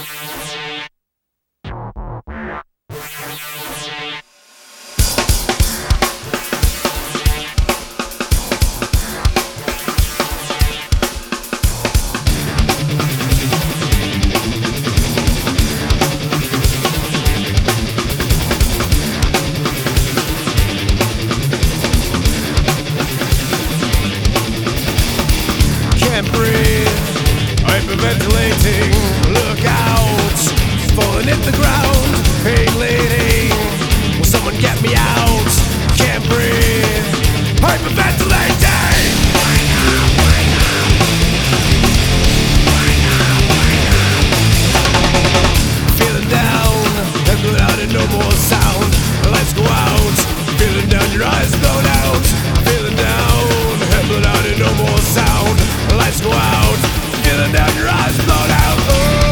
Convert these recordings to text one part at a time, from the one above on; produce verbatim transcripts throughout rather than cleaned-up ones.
Can't breathe, hyperventilating, look out, falling hit the ground, pain leading, will someone get me out? Can't breathe, hyperventilating. Feeling down, head blown out and no more sound, lights go out, feeling down, your eyes blown out, feeling down, head blown out and no more sound, lights go out, feeling down, your eyes blown out. Oh.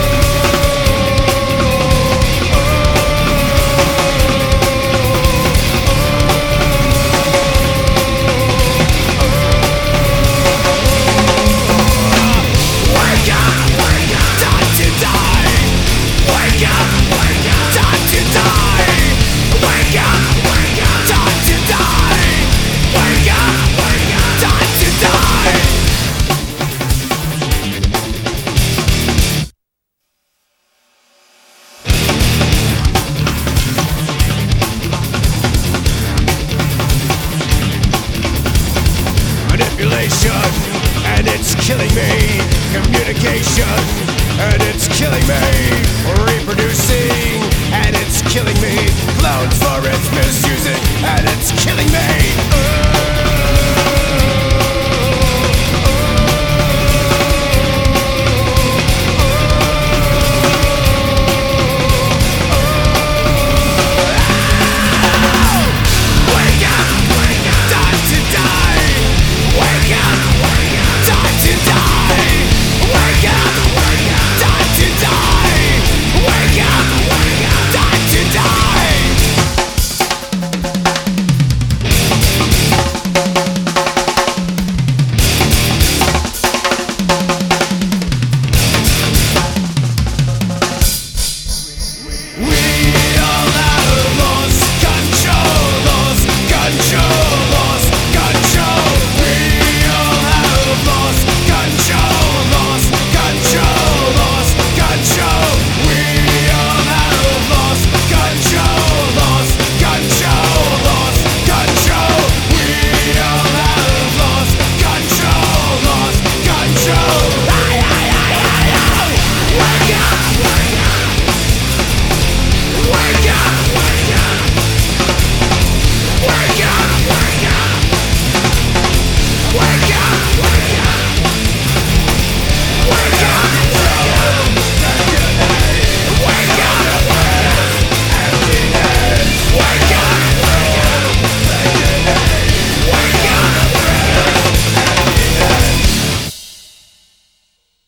Manipulation, and it's killing me. Communication, and it's killing me. Reproducing